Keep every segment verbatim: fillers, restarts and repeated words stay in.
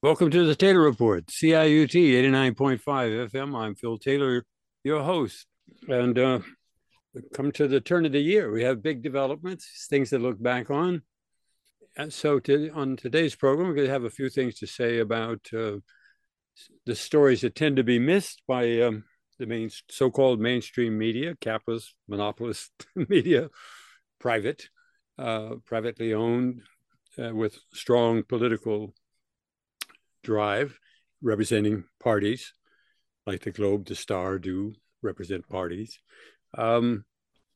Welcome to the Taylor Report, C I U T eighty-nine point five F M. I'm Phil Taylor, your host. And uh, come to the turn of the year. We have big developments, things to look back on. And so to, on today's program, we're going to have a few things to say about uh, the stories that tend to be missed by um, the main so-called mainstream media, capitalist, monopolist media, private, uh, privately owned, uh, with strong political drive, representing parties like the Globe, the Star do represent parties. Um,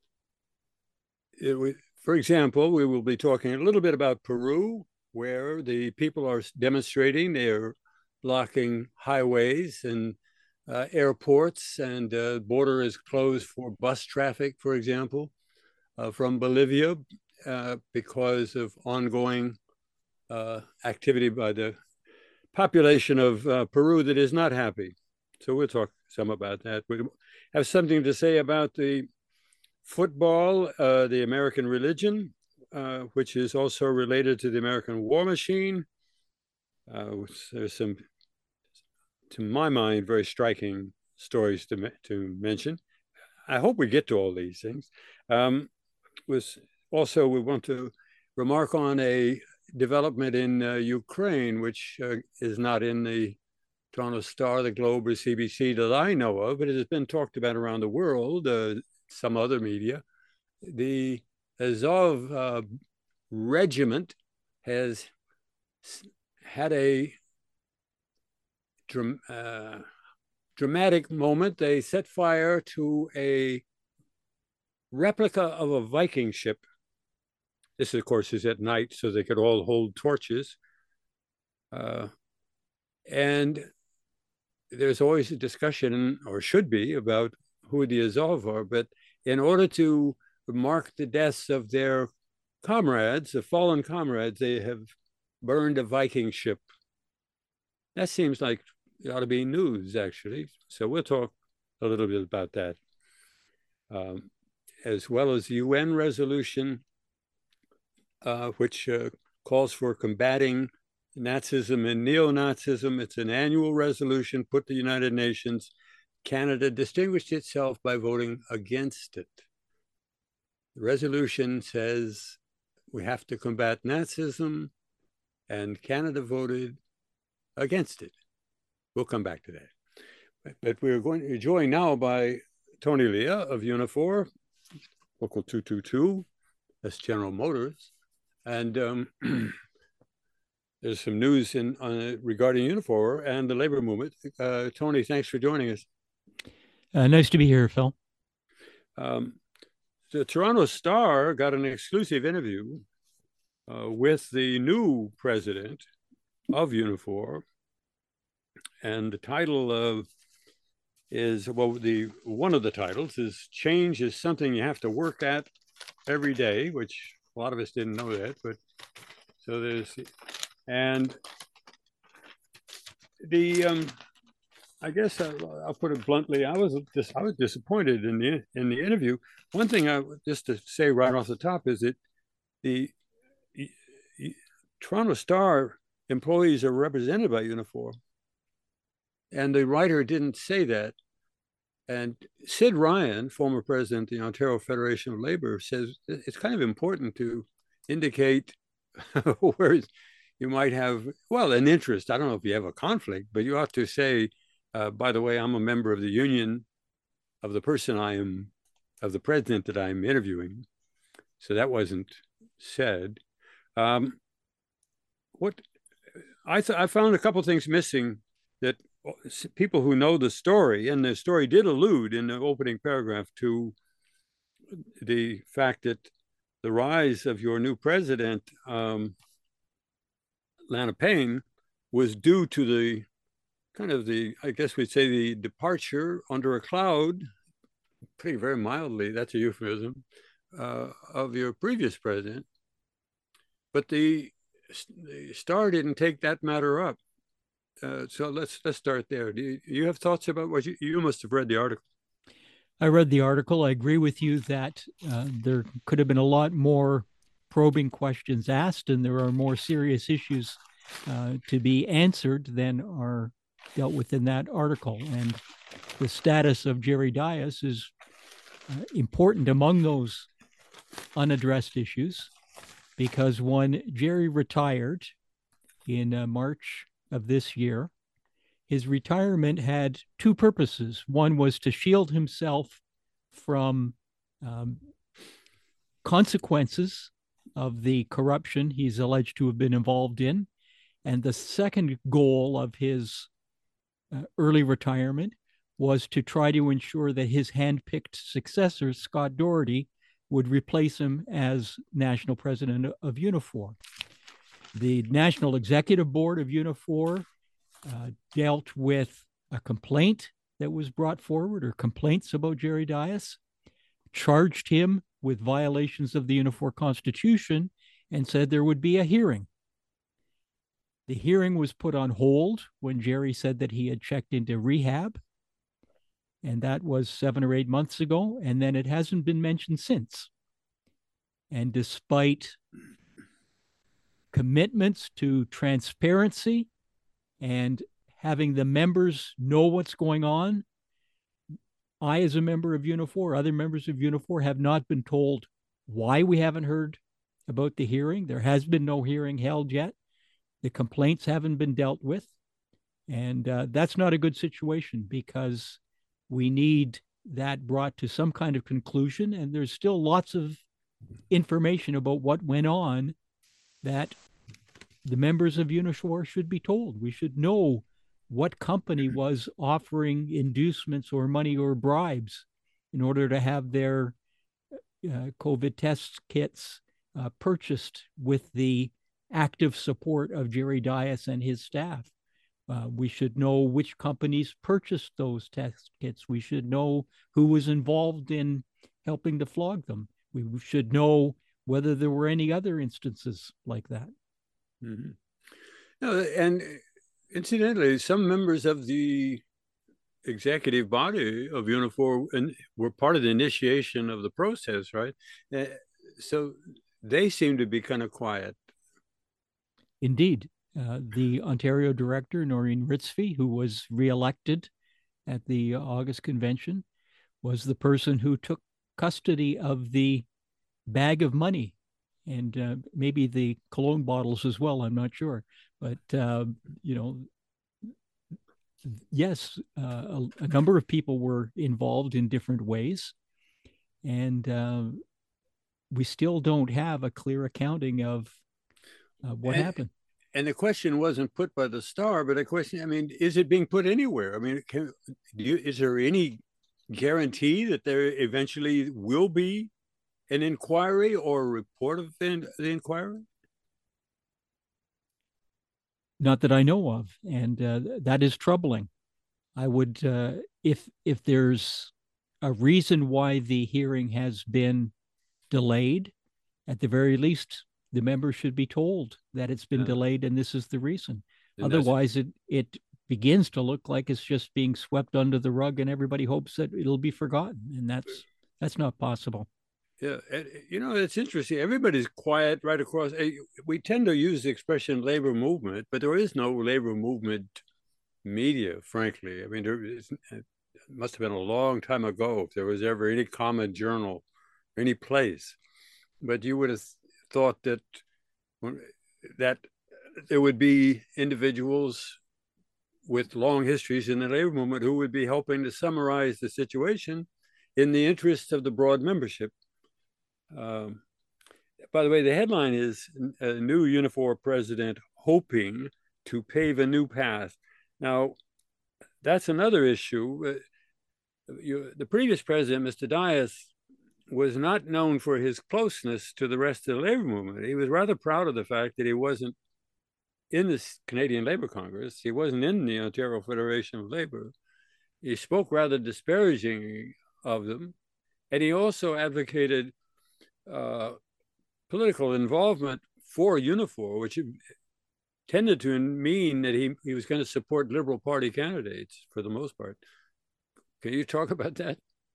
it, for example, we will be talking a little bit about Peru, where the people are demonstrating. They're blocking highways and uh, airports, and the uh, border is closed for bus traffic, for example, uh, from Bolivia uh, because of ongoing uh, activity by the population of uh, Peru that is not happy. So we'll talk some about that. We have something to say about the football, uh, the American religion, uh, which is also related to the American war machine. Uh, there's some, to my mind, very striking stories to, to mention. I hope we get to all these things. Um, was also, we want to remark on a development in uh, Ukraine, which uh, is not in the Toronto Star, the Globe, or C B C that I know of, but it has been talked about around the world, uh, some other media. The Azov uh, regiment has had a dram- uh, dramatic moment. They set fire to a replica of a Viking ship. This, of course, is at night, so they could all hold torches. Uh, and there's always a discussion, or should be, about who the Azov are. But in order to mark the deaths of their comrades, the fallen comrades, they have burned a Viking ship. That seems like it ought to be news, actually. So we'll talk a little bit about that, um, as well as the U N resolution, uh, which uh, calls for combating Nazism and neo-Nazism. It's an annual resolution put to the United Nations. Canada distinguished itself by voting against it. The resolution says we have to combat Nazism, and Canada voted against it. We'll come back to that. But we're going to be joined now by Tony Leah of Unifor, Local two two two, that's General Motors. And um, there's some news in uh, regarding Unifor and the labor movement. Uh, Tony, thanks for joining us. Uh, nice to be here, Phil. Um, the Toronto Star got an exclusive interview uh, with the new president of Unifor, and the title of is, well, the one of the titles is "Change is Something You Have to Work At Every Day," which a lot of us didn't know that, but so there's, and the um, I guess I, I'll put it bluntly. I was just I was disappointed in the in the interview. One thing I just to say right off the top is that the, the, the Toronto Star employees are represented by Unifor, and the writer didn't say that. And Sid Ryan, former president of the Ontario Federation of Labor, says it's kind of important to indicate where you might have, well, an interest. I don't know if you have a conflict, but you ought to say, uh, by the way, I'm a member of the union of the person I am, of the president that I'm interviewing. So that wasn't said. Um, what I th- I found a couple of things missing that people who know the story, and the story did allude in the opening paragraph to the fact that the rise of your new president, um, Lana Payne, was due to the kind of the, I guess we'd say, the departure under a cloud, pretty very mildly, that's a euphemism, uh, of your previous president. But the, the Star didn't take that matter up. Uh, so let's let's start there. Do you, you have thoughts about what you, you must have read the article? I read the article. I agree with you that uh, there could have been a lot more probing questions asked, and there are more serious issues uh, to be answered than are dealt with in that article. And the status of Jerry Dias is uh, important among those unaddressed issues, because when Jerry retired in uh, March of this year, his retirement had two purposes. One was to shield himself from um, consequences of the corruption he's alleged to have been involved in. And the second goal of his uh, early retirement was to try to ensure that his handpicked successor, Scott Doherty, would replace him as national president of Unifor. The National Executive Board of Unifor uh, dealt with a complaint that was brought forward, or complaints about Jerry Dias, charged him with violations of the Unifor Constitution, and said there would be a hearing. The hearing was put on hold when Jerry said that he had checked into rehab, and that was seven or eight months ago, and then it hasn't been mentioned since. And despite commitments to transparency and having the members know what's going on, I, as a member of Unifor, other members of Unifor, have not been told why we haven't heard about the hearing. There has been no hearing held yet. The complaints haven't been dealt with. And uh, that's not a good situation, because we need that brought to some kind of conclusion. And there's still lots of information about what went on that the members of Unifor should be told. We should know what company was offering inducements or money or bribes in order to have their uh, COVID test kits uh, purchased with the active support of Jerry Dias and his staff. Uh, we should know which companies purchased those test kits. We should know who was involved in helping to flog them. We should know whether there were any other instances like that. Mm-hmm. No, and incidentally, some members of the executive body of Unifor were part of the initiation of the process, right? Uh, so they seem to be kind of quiet. Indeed. Uh, the Ontario director, Noreen Ritzvey, who was reelected at the August convention, was the person who took custody of the bag of money, and uh, maybe the cologne bottles as well. I'm not sure. But, uh, you know, yes, uh, a, a number of people were involved in different ways. And uh, we still don't have a clear accounting of uh, what and, happened. And the question wasn't put by the Star, but a question, I mean, is it being put anywhere? I mean, can, do you, is there any guarantee that there eventually will be an inquiry or a report of the, the inquiry? Not that I know of, and uh, that is troubling. I would, uh, if if there's a reason why the hearing has been delayed, at the very least, the members should be told that it's been yeah. delayed, and this is the reason. And otherwise, it it begins to look like it's just being swept under the rug, and everybody hopes that it'll be forgotten, and that's that's not possible. Yeah, you know, it's interesting. Everybody's quiet right across. We tend to use the expression labor movement, but there is no labor movement media, frankly. I mean, there is, it must have been a long time ago if there was ever any common journal, any place. But you would have thought that that there would be individuals with long histories in the labor movement who would be helping to summarize the situation in the interest of the broad membership. Um, by the way, the headline is a new Unifor president hoping to pave a new path. Now, that's another issue. Uh, you, the previous president, Mister Dias, was not known for his closeness to the rest of the labor movement. He was rather proud of the fact that he wasn't in the Canadian Labor Congress. He wasn't in the Ontario Federation of Labor. He spoke rather disparagingly of them. And he also advocated uh, political involvement for Unifor, which tended to mean that he, he was going to support Liberal Party candidates for the most part. Can you talk about that?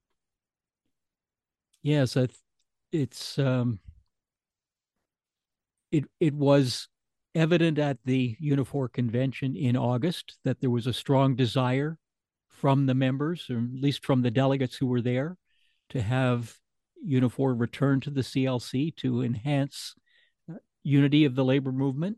Yes, it's um, it it was evident at the Unifor convention in August that there was a strong desire from the members, or at least from the delegates who were there, to have Unifor return to the C L C to enhance uh, unity of the labor movement.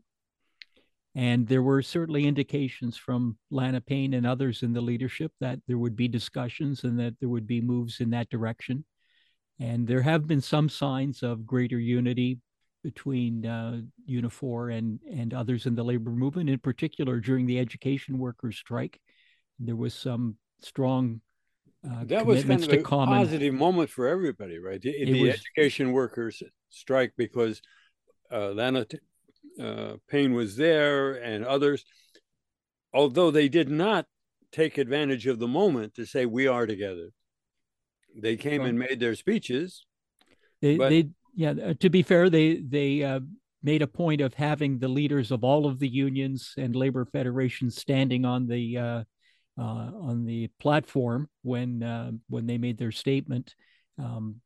And there were certainly indications from Lana Payne and others in the leadership that there would be discussions and that there would be moves in that direction. And there have been some signs of greater unity between uh, Unifor and, and others in the labor movement, in particular during the education workers' strike. There was some strong uh, that was kind commitments of to a common. positive moment for everybody, right? The, It the was- education workers strike because uh, Lana uh, Payne was there and others, although they did not take advantage of the moment to say we are together. They came Sure. and made their speeches. They, but they, yeah. uh, To be fair, they they uh, made a point of having the leaders of all of the unions and labor federations standing on the uh, uh, on the platform when uh, when they made their statement. Um,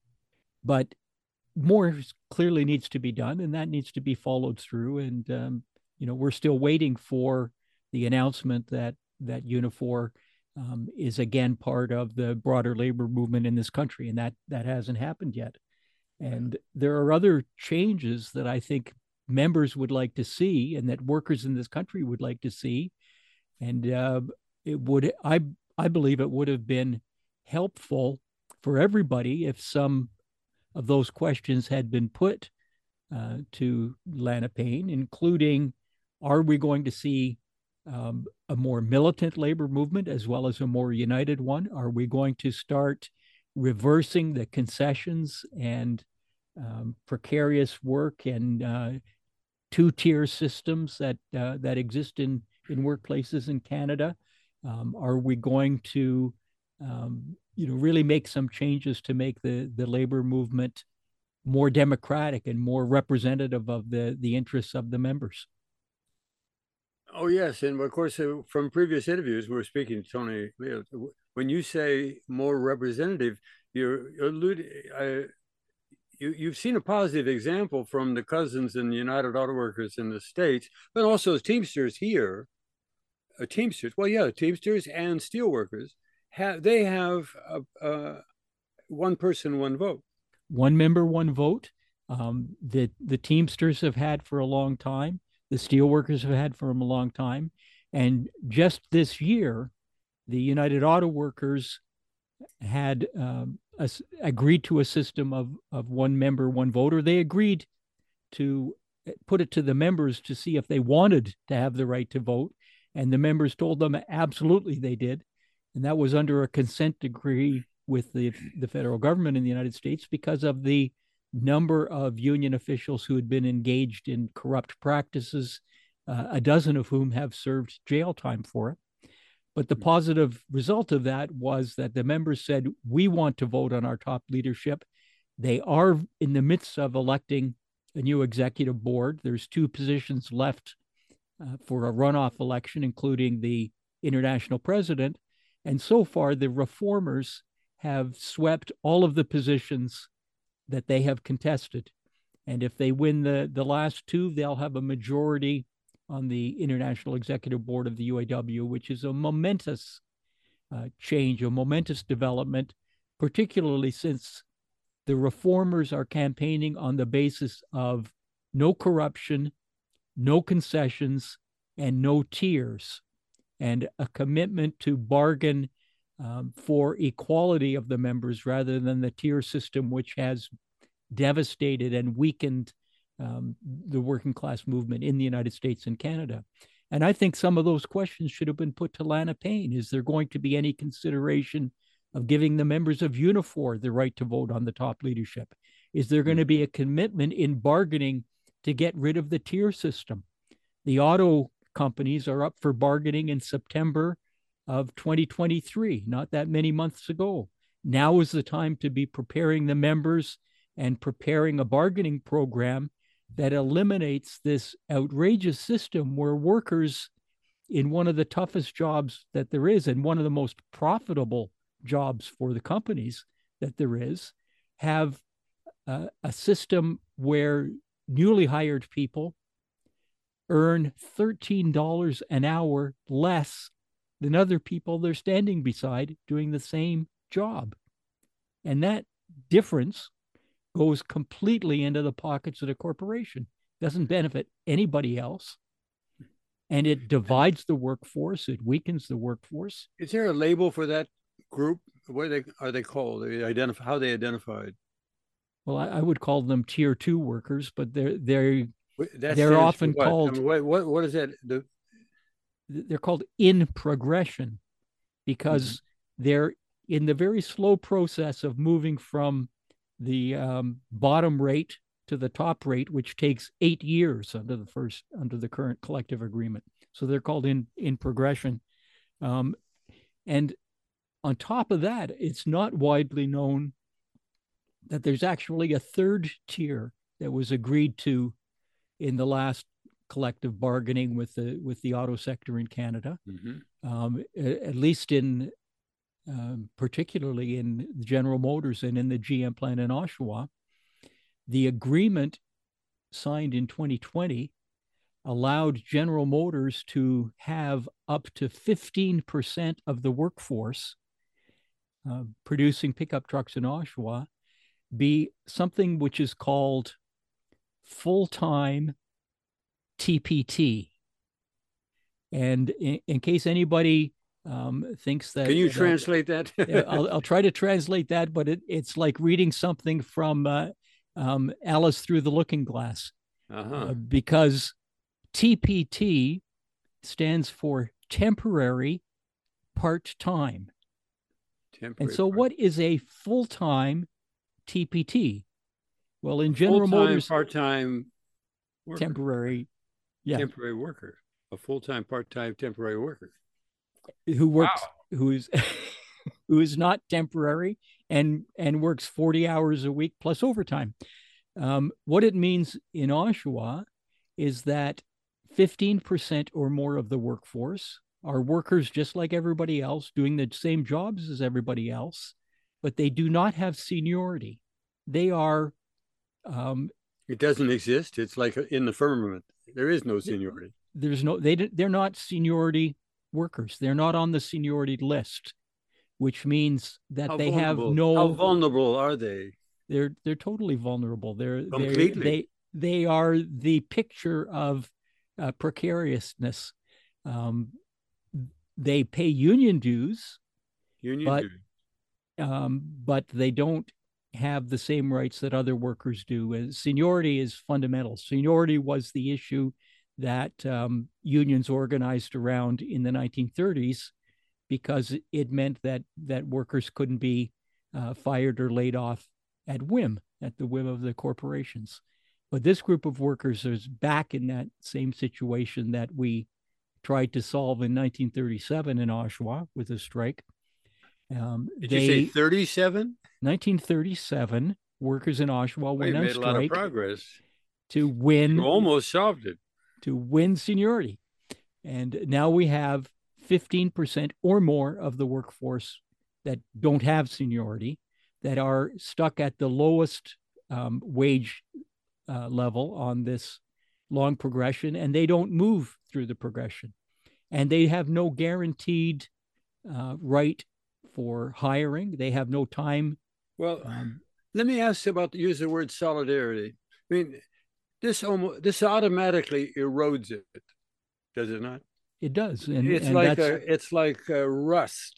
but more clearly needs to be done, and that needs to be followed through. And um, you know, we're still waiting for the announcement that that Unifor um, is again part of the broader labor movement in this country, and that that hasn't happened yet. And there are other changes that I think members would like to see, and that workers in this country would like to see. And uh, it would, I I believe, it would have been helpful for everybody if some of those questions had been put uh, to Lana Payne, including, are we going to see um, a more militant labor movement as well as a more united one? Are we going to start reversing the concessions and um, precarious work and uh, two-tier systems that uh, that exist in in workplaces in Canada? Um, are we going to um, you know, really make some changes to make the the labor movement more democratic and more representative of the the interests of the members? Oh yes, and of course, uh, from previous interviews, we were speaking to Tony. When you say more representative, you're alluding. Uh, you you've seen a positive example from the cousins and the United Auto Workers in the States, but also Teamsters here. Uh, Teamsters, well, yeah, Teamsters and steelworkers have they have a, a one person, one vote. One member, one vote. Um, that the Teamsters have had for a long time. The steelworkers have had for a long time. And just this year, the United Auto Workers had um, a, agreed to a system of, of one member, one voter. They agreed to put it to the members to see if they wanted to have the right to vote. And the members told them absolutely they did. And that was under a consent decree with the, the federal government in the United States because of the number of union officials who had been engaged in corrupt practices, uh, a dozen of whom have served jail time for it. But the positive result of that was that the members said, we want to vote on our top leadership. They are in the midst of electing a new executive board. There's two positions left uh, for a runoff election, including the international president. And so far, the reformers have swept all of the positions that they have contested. And if they win the, the last two, they'll have a majority on the International Executive Board of the U A W, which is a momentous uh, change, a momentous development, particularly since the reformers are campaigning on the basis of no corruption, no concessions, and no tiers, and a commitment to bargain um, for equality of the members rather than the tier system, which has devastated and weakened um, the working class movement in the United States and Canada. And I think some of those questions should have been put to Lana Payne. Is there going to be any consideration of giving the members of Unifor the right to vote on the top leadership? Is there going to be a commitment in bargaining to get rid of the tier system? The auto companies are up for bargaining in September of twenty twenty-three, not that many months ago. Now is the time to be preparing the members and preparing a bargaining program that eliminates this outrageous system where workers in one of the toughest jobs that there is and one of the most profitable jobs for the companies that there is have uh, a system where newly hired people earn thirteen dollars an hour less than other people they're standing beside doing the same job. And that difference goes completely into the pockets of the corporation. Doesn't benefit anybody else. And it divides the workforce. It weakens the workforce. Is there a label for that group? What are they, are they called? They identify, how are they identified? Well, I, I would call them tier two workers, but they're they're that they're often what? called. I mean, what, what what is that? The... They're called in progression because mm-hmm. they're in the very slow process of moving from the um, bottom rate to the top rate, which takes eight years under the first under the current collective agreement. So they're called in in progression, um, and on top of that, it's not widely known that there's actually a third tier that was agreed to in the last collective bargaining with the with the auto sector in Canada, mm-hmm. um, at least in um, particularly in General Motors and in the G M plant in Oshawa. The agreement signed in twenty twenty allowed General Motors to have up to fifteen percent of the workforce uh, producing pickup trucks in Oshawa be something which is called full-time T P T. And in, in case anybody um, thinks that... Can you that, translate that? I'll, I'll try to translate that, but it, it's like reading something from uh, um, Alice Through the Looking Glass. Uh-huh. Uh, because T P T stands for temporary part-time. Temporary and so part- what is a full-time T P T? Well, in General full-time, Motors... part-time worker. Temporary... Yeah. Temporary worker. A full-time, part-time temporary worker. Who works, wow. who's who is not temporary and and works forty hours a week plus overtime. Um, what it means in Oshawa is that fifteen percent or more of the workforce are workers just like everybody else, doing the same jobs as everybody else, but they do not have seniority. They are... Um, it doesn't exist. It's like in the firmament. There is no seniority. There's no, they, they're not seniority workers. They're not on the seniority list, which means that How they vulnerable. have no... How vulnerable are they? They're they're totally vulnerable. They're, Completely. They're, they they are the picture of uh, precariousness. Um, they pay union dues, union but, dues, um, but they don't have the same rights that other workers do. And seniority is fundamental. Seniority was the issue that um, unions organized around in the nineteen thirties because it meant that that workers couldn't be uh, fired or laid off at whim, at the whim of the corporations. But this group of workers is back in that same situation that we tried to solve in nineteen thirty-seven in Oshawa with a strike. Um, Did they, you say thirty-seven? nineteen thirty-seven, workers in Oshawa went on strike. Made a lot of progress. To win. You almost solved it. To win seniority. And now we have fifteen percent or more of the workforce that don't have seniority, that are stuck at the lowest um, wage uh, level on this long progression, and they don't move through the progression. And they have no guaranteed uh, right for hiring. They have no time. Well, um, let me ask about the use of the word solidarity. I mean, this almost this automatically erodes it, does it not? It does. And it's and like that's... a it's like a rust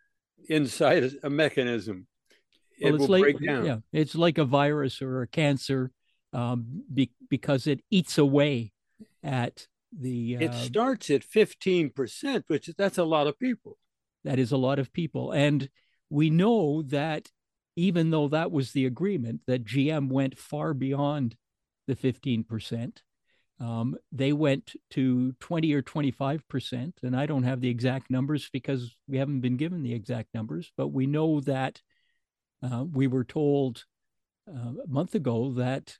inside a mechanism. It well, it's will like, break down. Yeah, it's like a virus or a cancer um, be, because it eats away at the. Uh, it starts at fifteen percent, which that's a lot of people. That is a lot of people, and we know that even though that was the agreement, that G M went far beyond the fifteen percent. Um, they went to twenty or twenty-five percent, and I don't have the exact numbers because we haven't been given the exact numbers, but we know that uh, we were told uh, a month ago that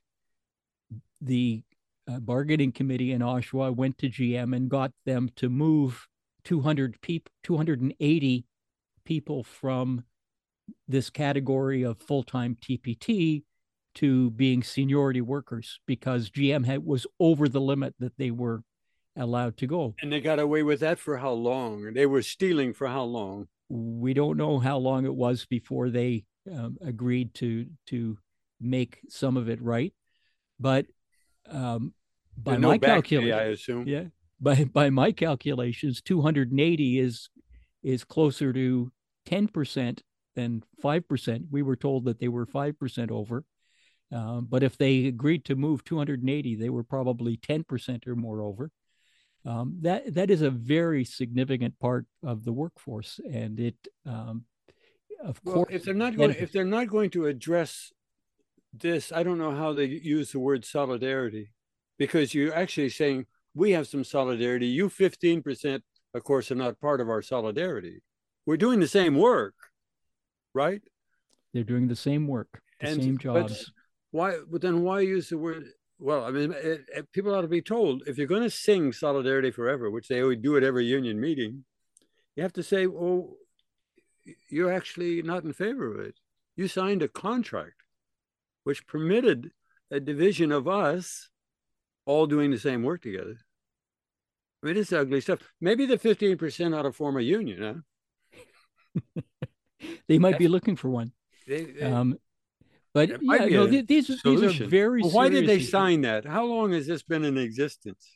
the uh, bargaining committee in Oshawa went to G M and got them to move two hundred people, two hundred eighty people from this category of full-time T P T to being seniority workers because G M had was over the limit that they were allowed to go. And they got away with that for how long? They were stealing for how long? We don't know how long it was before they um, agreed to to make some of it right, but um, by There's no my back pay, calculation, I assume. yeah, by by my calculations, two hundred eighty is is closer to ten percent than five percent. We were told that they were five percent over. Um, but if they agreed to move two hundred eighty, they were probably ten percent or more over. Um, that that is a very significant part of the workforce, and it, um, of Well, course, if they're not going, benefits. if they're not going to address this, I don't know how they use the word solidarity, because you're actually saying we have some solidarity. You fifteen percent, of course, are not part of our solidarity. We're doing the same work, right? They're doing the same work, the And same but jobs. why? But then why use the word? Well, I mean, it, it, people ought to be told if you're going to sing solidarity forever, which they always do at every union meeting, you have to say, "Oh, you're actually not in favor of it. You signed a contract which permitted a division of us all doing the same work together." I mean, it's ugly stuff. Maybe the fifteen percent ought to form a union, huh? They might be That's, looking for one. they, they, Um, but it might yeah, be no, a th- these these are solution. very Well, why did serious they issues. sign that? How long has this been in existence?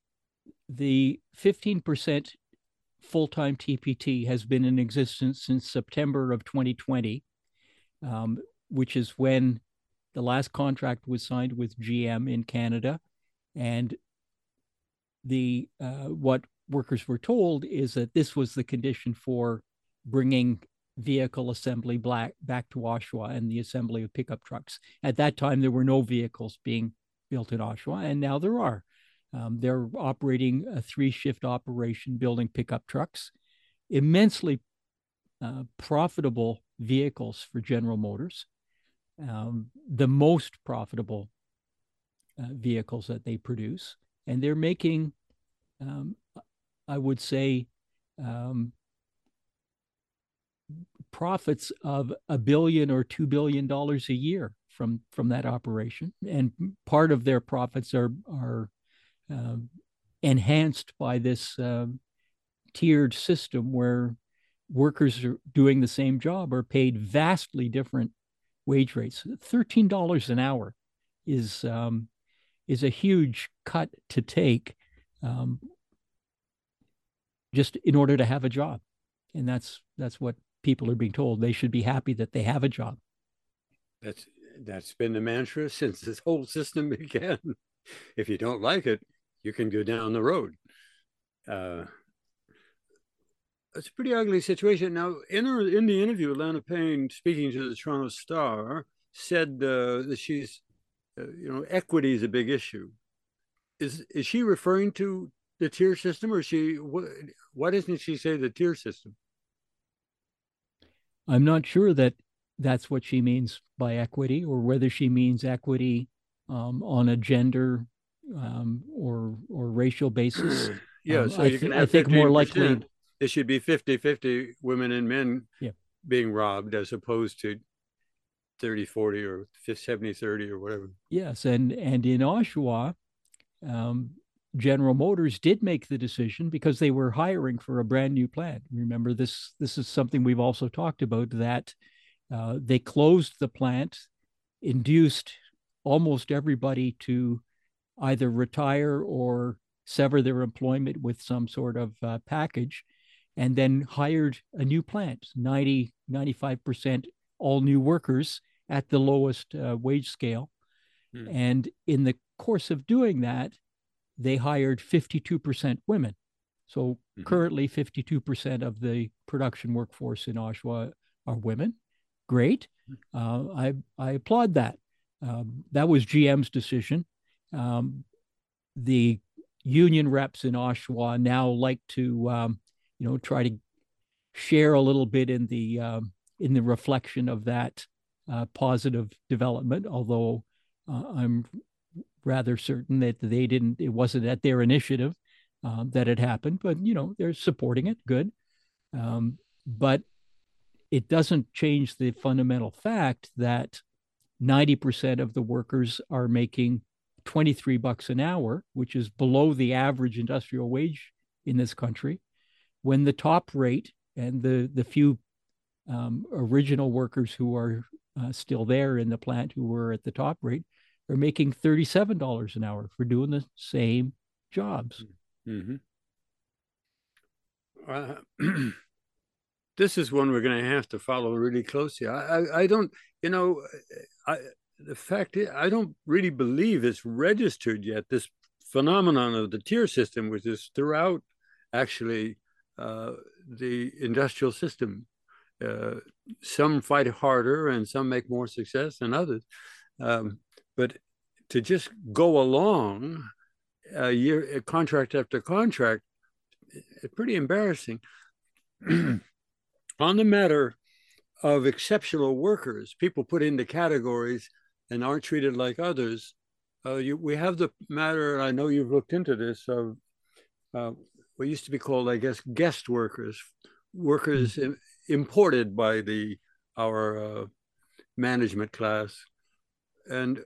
The fifteen percent full-time T P T has been in existence since September of twenty twenty, um, which is when the last contract was signed with G M in Canada. And the uh, what workers were told is that this was the condition for bringing vehicle assembly black, back to Oshawa and the assembly of pickup trucks. At that time, there were no vehicles being built in Oshawa, and now there are. Um, they're operating a three shift operation building pickup trucks, immensely uh, profitable vehicles for General Motors, um, the most profitable uh, vehicles that they produce. And they're making, um, I would say, um, profits of a billion or two billion dollars a year from from that operation, and part of their profits are are uh, enhanced by this um, tiered system where workers are doing the same job are paid vastly different wage rates. thirteen dollars an hour is um, is a huge cut to take, um, just in order to have a job, and that's that's what people are being told. They should be happy that they have a job. That's that's been the mantra since this whole system began. If you don't like it, you can go down the road. Uh, it's a pretty ugly situation. Now, in her in the interview, Alana Payne, speaking to the Toronto Star, said uh, that she's, uh, you know, equity is a big issue. Is is she referring to the tier system, or is she? What, why doesn't she say the tier system? I'm not sure that that's what she means by equity, or whether she means equity um, on a gender um, or or racial basis. Yeah, Um, so I you can think I have think more fifteen likely, percent. It should be fifty fifty women and men yeah, being robbed as opposed to thirty forty or seventy thirty or whatever. yes, and and in Oshawa, um, General Motors did make the decision because they were hiring for a brand new plant. Remember, this this is something we've also talked about, that uh, they closed the plant, induced almost everybody to either retire or sever their employment with some sort of uh, package, and then hired a new plant, ninety, ninety-five percent all new workers at the lowest uh, wage scale. Hmm. And in the course of doing that, they hired fifty-two percent women. So mm-hmm. currently, fifty-two percent of the production workforce in Oshawa are women. Great. Uh, I, I applaud that. Um, that was G M's decision. Um, the union reps in Oshawa now like to, um, you know, try to share a little bit in the um, in the reflection of that uh, positive development. Although uh, I'm rather certain that they didn't, it wasn't at their initiative um, that it happened, but you know, they're supporting it. Good. Um, but it doesn't change the fundamental fact that ninety percent of the workers are making twenty-three bucks an hour, which is below the average industrial wage in this country, when the top rate and the the few um, original workers who are uh, still there in the plant who were at the top rate are making thirty-seven dollars an hour for doing the same jobs. Mm-hmm. Uh, this is one we're going to have to follow really closely. I, I, I don't, you know, I, the fact is, I don't really believe it's registered yet, this phenomenon of the tier system, which is throughout actually uh, the industrial system. Uh, some fight harder and some make more success than others. Um, but to just go along a year, a contract after contract, it's pretty embarrassing. On the matter of exceptional workers, people put into categories and aren't treated like others. Uh, you, we have the matter, I know you've looked into this, of uh, what used to be called, I guess, guest workers, workers mm-hmm. in, imported by the our uh, management class. And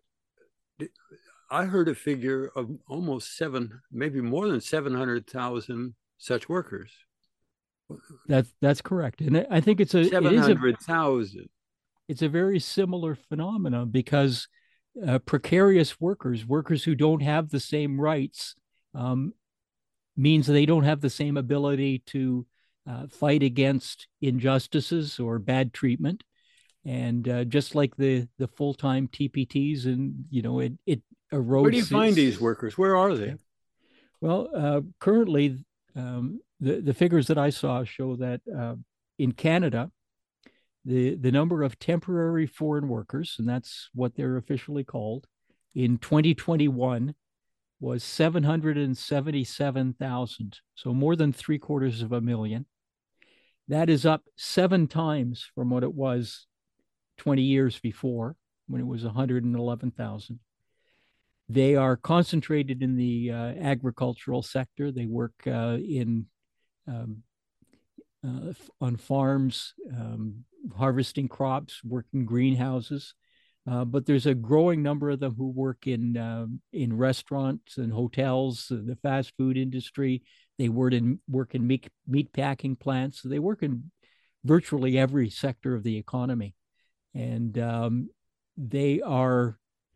I heard a figure of almost seven, maybe more than seven hundred thousand such workers. That's that's correct, and I think it's a seven hundred thousand. It's a very similar phenomenon because uh, precarious workers, workers who don't have the same rights, um, means they don't have the same ability to uh, fight against injustices or bad treatment. And uh, just like the the full time T P Ts, and you know, it it erodes. Where do you find these workers? Where are they? Well, uh, currently, um, the the figures that I saw show that uh, in Canada, the the number of temporary foreign workers, and that's what they're officially called, in twenty twenty-one was seven hundred seventy-seven thousand, so more than three quarters of a million. That is up seven times from what it was twenty years before, when it was one hundred eleven thousand. They are concentrated in the uh, agricultural sector. They work uh, in um, uh, on farms, um, harvesting crops, work in greenhouses. Uh, but there's a growing number of them who work in um, in restaurants and hotels, the fast food industry. They work in work in meat, meat packing plants. So they work in virtually every sector of the economy, and um, they are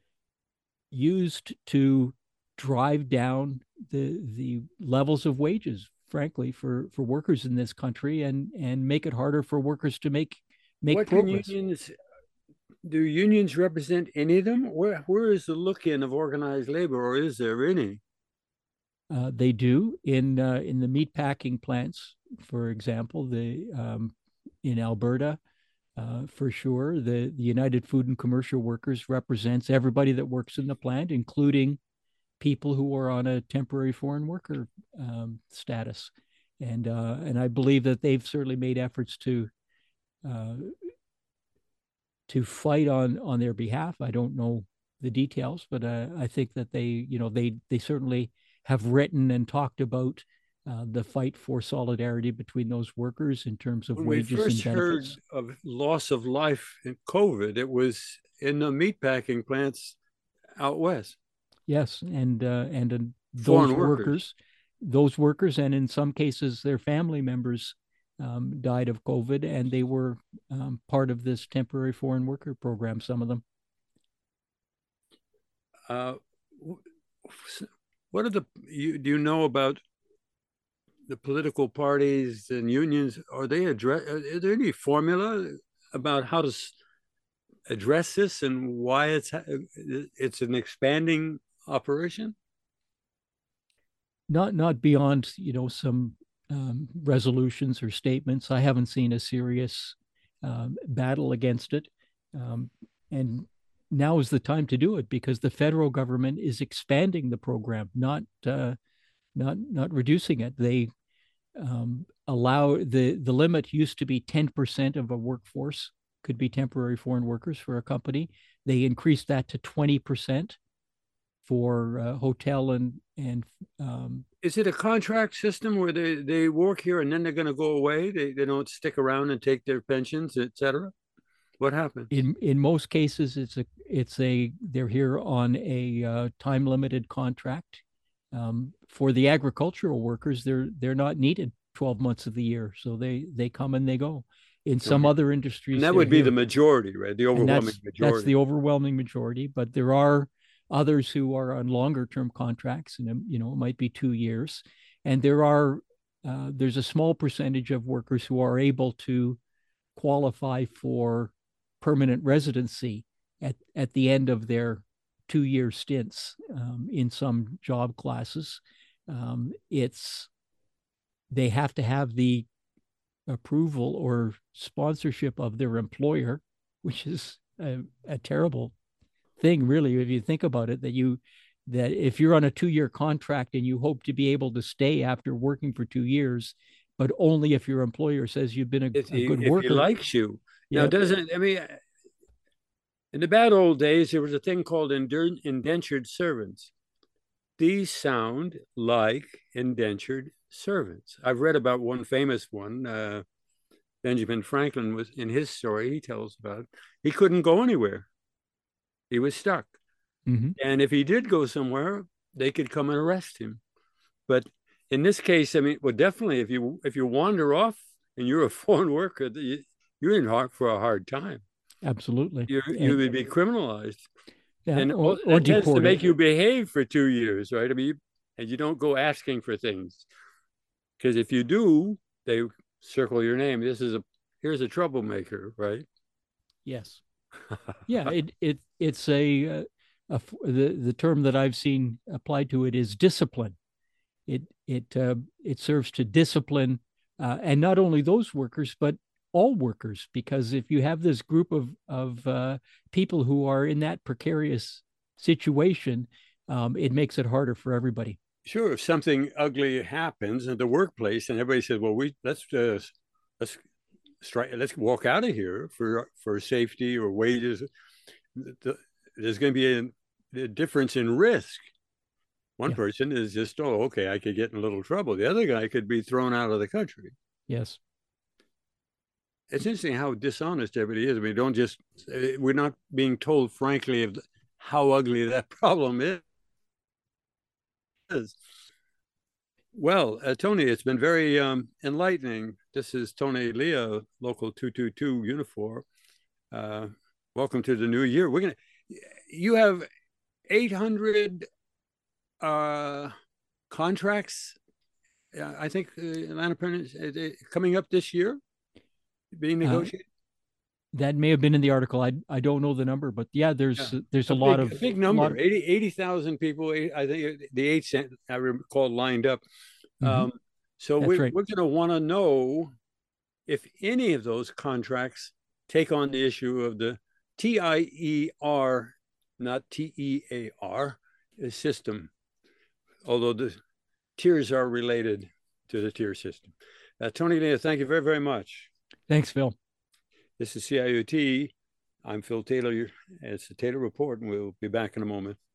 used to drive down the the levels of wages, frankly, for for workers in this country, and and make it harder for workers to make make what progress. Can unions, do unions represent any of them? Where where is the look-in of organized labor, or is there any? Uh, they do in uh, in the meat packing plants, for example, the um, in Alberta. Uh, for sure, the, the United Food and Commercial Workers represents everybody that works in the plant, including people who are on a temporary foreign worker um, status, and uh, and I believe that they've certainly made efforts to uh, to fight on on their behalf. I don't know the details, but uh, I think that they, you know, they they certainly have written and talked about Uh, the fight for solidarity between those workers in terms of when wages we first and benefits. Heard of loss of life in COVID, it was in the meatpacking plants out west. Yes, and uh, and uh, those workers. workers, those workers, and in some cases their family members um, died of COVID, and they were um, part of this temporary foreign worker program. Some of them. Uh, what are the? You, do you know about the political parties and unions? Are they address? Is there any formula about how to address this and why it's it's an expanding operation? Not not beyond, you know, some um, resolutions or statements. I haven't seen a serious um, battle against it, um, and now is the time to do it because the federal government is expanding the program, not uh, not not reducing it. They um, allow the the limit used to be ten percent of a workforce could be temporary foreign workers for a company. They increased that to twenty percent for uh, hotel and and um, is it a contract system where they, they work here and then they're going to go away? They they don't stick around and take their pensions, et cetera. What happens? In in most cases, it's a it's a they're here on a uh, time limited contract. Um, for the agricultural workers, they're they're not needed twelve months of the year, so they they come and they go. In some other industries, and that they're would be here, the majority, right? The and overwhelming that's that's majority. the overwhelming majority. But there are others who are on longer term contracts, and you know it might be two years, and there are uh, there's a small percentage of workers who are able to qualify for permanent residency at at the end of their two year stints um, in some job classes. Um, it's they have to have the approval or sponsorship of their employer, which is a, a terrible thing, really, if you think about it. That you that if you're on a two year contract and you hope to be able to stay after working for two years, but only if your employer says you've been a, If a he good if he worker. likes you. Now, Yeah. doesn't I mean, in the bad old days, there was a thing called indentured servants. These sound like indentured servants. I've read about one famous one. Uh, Benjamin Franklin was in his story. He tells about it. He couldn't go anywhere. He was stuck. Mm-hmm. And if he did go somewhere, they could come and arrest him. But in this case, I mean, well, definitely, if you if you wander off and you're a foreign worker, you're in hard for a hard time. Absolutely. You you would be criminalized, Yeah, and or, or that tends to deported. make you behave for two years, right? I mean, and you don't go asking for things, because if you do, they circle your name. This is a here's a troublemaker, right? Yes. Yeah. It it it's a, uh, a the the term that I've seen applied to it is discipline. It it uh, it serves to discipline, uh, and not only those workers, but all workers. Because if you have this group of of uh, people who are in that precarious situation, um, it makes it harder for everybody. Sure, if something ugly happens in the workplace, and everybody says, "Well, we let's just let's strike, let's walk out of here for for safety or wages," there's going to be a, a difference in risk. One Yeah. person is just, oh, okay, I could get in a little trouble. The other guy could be thrown out of the country. Yes. It's interesting how dishonest everybody is. I mean, don't just, we're not being told, frankly, of how ugly that problem is. Well, uh, Tony, it's been very um, enlightening. This is Tony Leah, local two two two Unifor. Uh, welcome to the new year. We're going to, you have eight hundred uh, contracts, uh, I think, uh, Atlanta Print is coming up this year, being negotiated. Uh, that may have been in the article. I I don't know the number, but yeah, there's yeah. there's a, a lot big, of a big number. Of, eighty thousand people. I think the eight cent I recall lined up. Mm-hmm. Um, so we, right. we're going to want to know if any of those contracts take on the issue of the T I E R, not T E A R, system, although the tiers are related to the tier system. Uh, Tony Leah, thank you very, very much. Thanks, Phil. This is C I O T. I'm Phil Taylor. It's the Taylor Report, and we'll be back in a moment.